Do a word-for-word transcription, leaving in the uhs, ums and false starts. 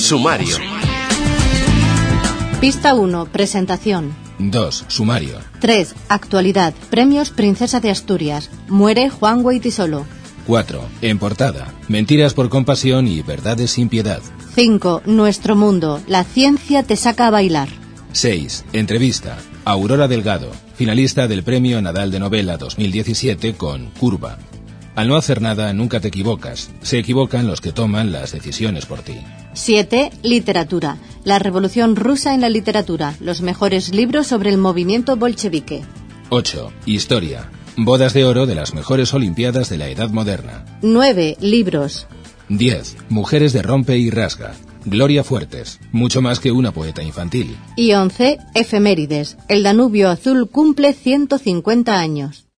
Sumario. Pista uno, presentación. dos. Sumario. tres. Actualidad. Premios Princesa de Asturias. Muere Juan Goytisolo. cuatro. En portada. Mentiras por compasión y verdades sin piedad. cinco. Nuestro mundo. La ciencia te saca a bailar. seis. Entrevista. Aurora Delgado, finalista del Premio Nadal de Novela dos mil diecisiete con Curva. Al no hacer nada, nunca te equivocas. Se equivocan los que toman las decisiones por ti. siete. Literatura. La revolución rusa en la literatura. Los mejores libros sobre el movimiento bolchevique. ocho. Historia. Bodas de oro de las mejores olimpiadas de la Edad Moderna. nueve. Libros. diez. Mujeres de rompe y rasga. Gloria Fuertes, mucho más que una poeta infantil. Y once. Efemérides. El Danubio Azul cumple ciento cincuenta años.